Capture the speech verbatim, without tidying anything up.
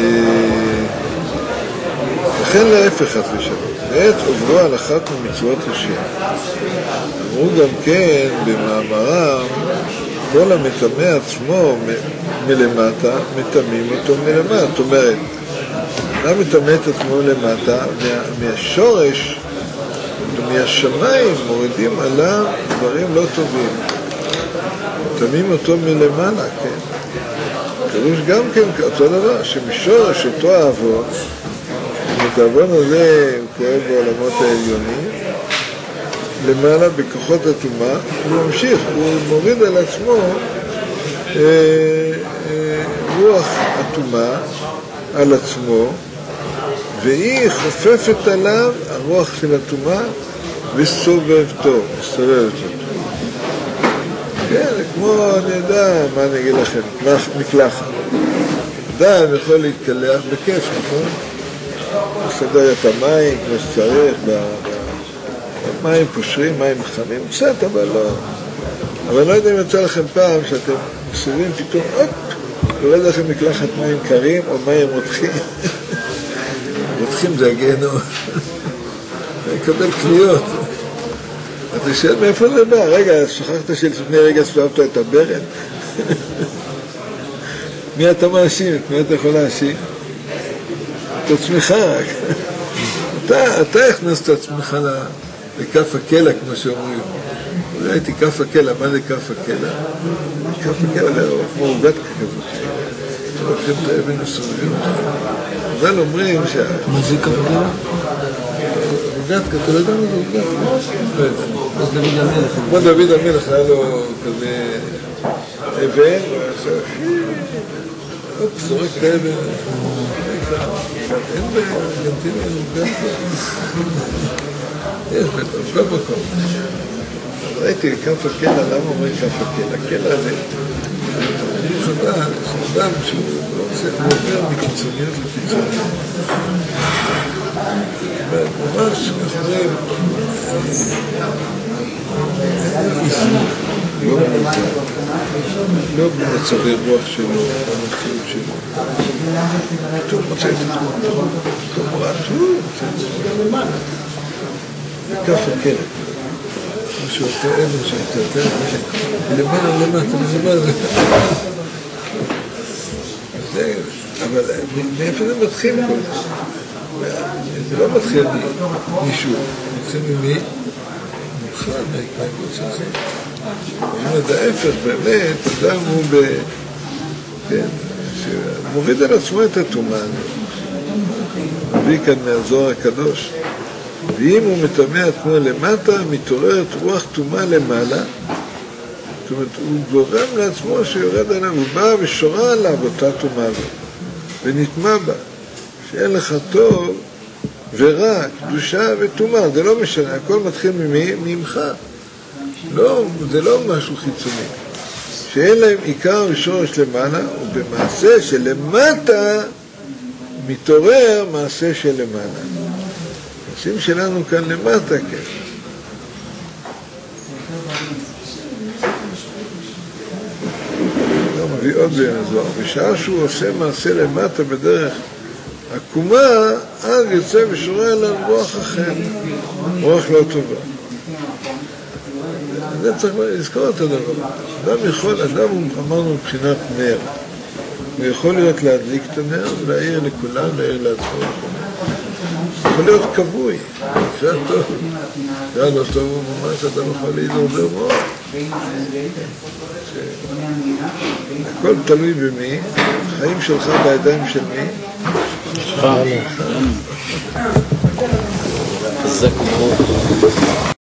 וכן להפך חס ושלום, בעת עוברו על אחת ממצוות השם. אמרו גם כן במאמרם, כל המטמא עצמו מלמטה, מטמאים אותו מלמטה. זאת אומרת, אדם מטמא את עצמו למטה, מה, מהשורש, מהשמיים מורידים עליו דברים לא טובים. מטמאים אותו מלמעלה, כן. פירוש גם כן אותו דבר, שמשורש אותו העוון, את העוון הזה הוא פועל בעולמות העליונים, למעלה בכוחות הטומאה, הוא ממשיך, הוא מוריד על עצמו אה, אה, רוח הטומאה על עצמו, והיא חופפת עליו הרוח של הטומאה וסובבתו, מסתובבת אותו. כן, זה כמו, אני יודע, מה אני אגיד לכם, מקלחת. אדם יכול להתקלח בכיף, נכון? לסדר את המים כמו שצריך, מים פושרים, מים חמים, קצת, אבל לא. אבל לא יודע אם יצא לכם פעם שאתם מסביבים פתאום, אופ, יורד לכם מקלחת מים קרים או מים רותחים. רותחים זה הגיהנום. לקבל קניות. אתה שואל מאיפה זה בא? רגע, שכחת שלפני רגע סבבת את הברד? מי אתה מאשים? את מי אתה יכול להאשים? את עצמך רק. אתה, אתה הכנסת את עצמך לכף הקלע, כמו שאומרים. ראיתי כף הקלע, מה זה כף הקלע? כף הקלע זה כמו עוגת כזאת. לוקחים את האבן וסובבים אותה. אבל אומרים שה... מה זה כף הקלע? עוגת, אתה לא יודע מה זה עוגת? לא יודע. אז דוד המלך. כמו דוד המלך היה לו כזה אבן, הוא עשה אופ, זורק את האבן. אין בארגנטינה, אין עוגת. יש בטח, כל מקום. ראיתי כף הקלע, למה אומרים כף הקלע? הקלע זה חדש, אדם שהוא לא עושה, הוא עובר מקיצוניות לקיצוניות. ממש אחרי לא במצבי רוח שלו, במציאות שלו. פתאום מוצא את עצמו, פתאום רואה, פתאום מוצא את עצמו למעלה. זה כף הקלע. משהו אותו אבן שאתה יותר, למעלה, למטה, למעלה. אבל מאיפה זה מתחיל כל זה? זה לא מתחיל מישהו, מתחיל ממי? מוכן, מההתנהגות של זה. זאת ההפך, באמת, אדם הוא ב... כן, שמוריד על עצמו את הטומאה. מביא כאן מהזוהר הקדוש. ואם הוא מטמא עצמו למטה, מתעוררת רוח טומאה למעלה. זאת אומרת, הוא גורם לעצמו שיורד עליו, הוא בא ושורה עליו אותה טומאה הזאת, ונטמא בה. שאין לך טוב ורע, קדושה וטומאה, זה לא משנה, הכל מתחיל ממי? ממך. לא, זה לא משהו חיצוני. שאין להם עיקר ושורש למעלה, ובמעשה שלמטה מתעורר מעשה שלמעלה. מעשים שלנו כאן למטה, כן. לא מביא עוד בין הזוהר. בשעה שהוא עושה מעשה למטה בדרך עקומה, אז יוצא ושורה אליו רוח אחר, רוח לא טובה. זה צריך לזכור את הדבר. אדם יכול, אדם הוא אמרנו מבחינת נר. הוא יכול להיות להדליק את הנר ולהעיר לכולם, להעיר לעצמו. יכול להיות כבוי, זה טוב. זה לא טוב, הוא ממש אדם יכול להידרדר מאוד. הכל תלוי במי, החיים שלך בידיים של מי? חזק מאוד.